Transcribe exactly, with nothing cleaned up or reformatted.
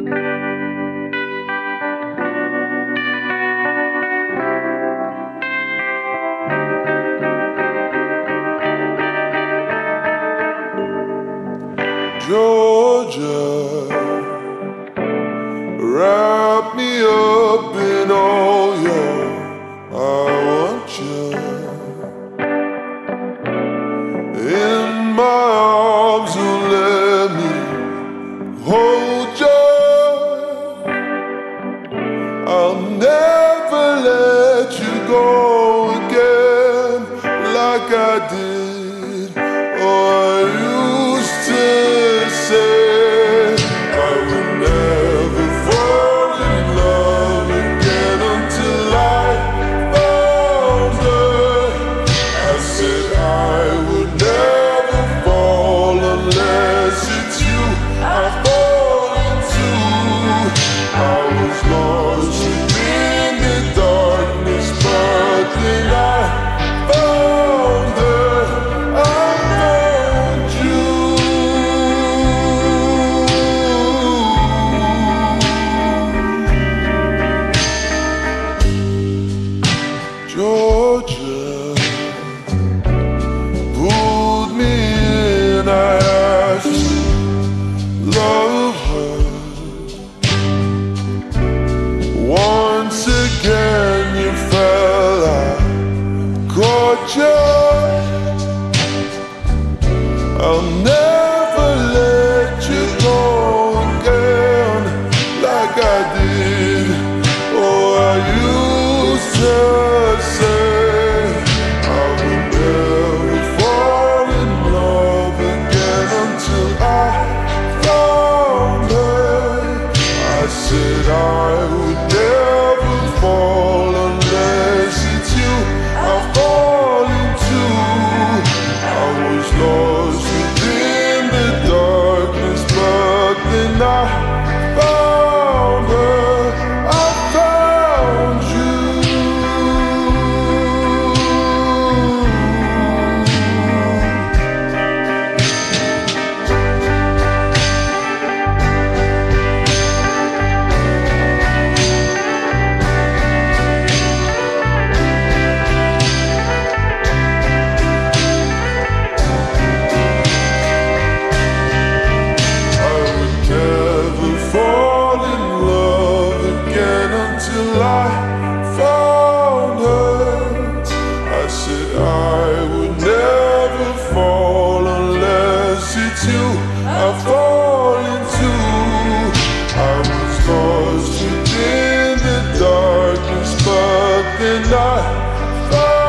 Georgia, wrap me up in all your I want you in my arms, oh let me hold you. I'll never let you go again like I did, or I used to say. I would never fall in love again until I found her. I said I would never fall unless it's you I fall into. I was lost within the darkness, but then I found her. I found you. Georgia pulled me in, I asked to love her. Once again you fell, I caught you. I'll never let you go again like I did, oh I used to say. I would never fall in love again until I found her. I said I would never fall unless it's you I fall into. I was lost within the darkness, but then I found her. I found you. I would never fall in love again until I found her. I said I would never fall unless it's you I fall into. I was lost within the darkness, but then I found